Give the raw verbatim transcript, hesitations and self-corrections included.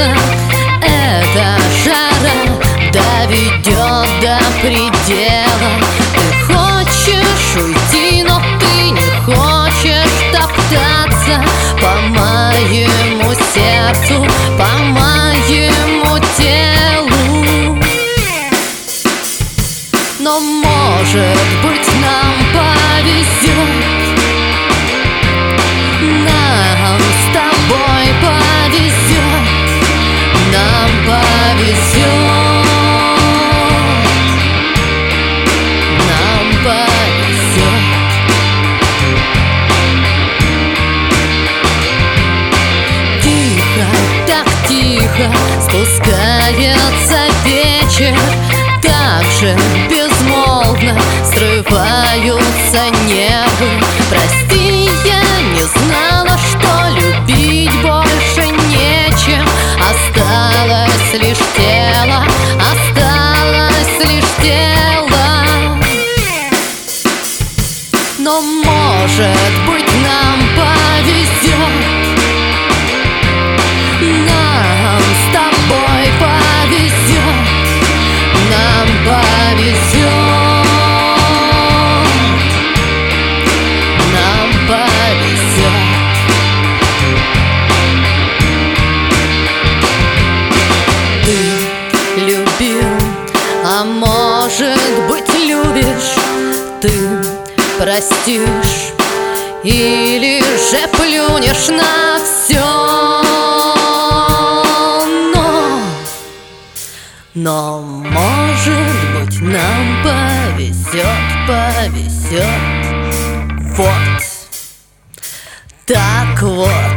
холодно, эта жара доведет до предела. Ты хочешь уйти, но ты не хочешь топтаться по моему сердцу, по моему телу. Но может быть нам повезет, нам с тобой повезет, нам повезет, нам повезет. Тихо, так тихо спускается вечер, так же безмолвно срываются нервы. Прости, я не знала, что любить больше нечем. Осталось лишь тело, осталось лишь тело. Но может быть нам повезет, нам с тобой повезет, нам повезет, нам повезет. Ты любил, а может быть любишь, ты простишь или же плюнешь на все. Но, но может быть нам повезет, повезет. Вот так вот.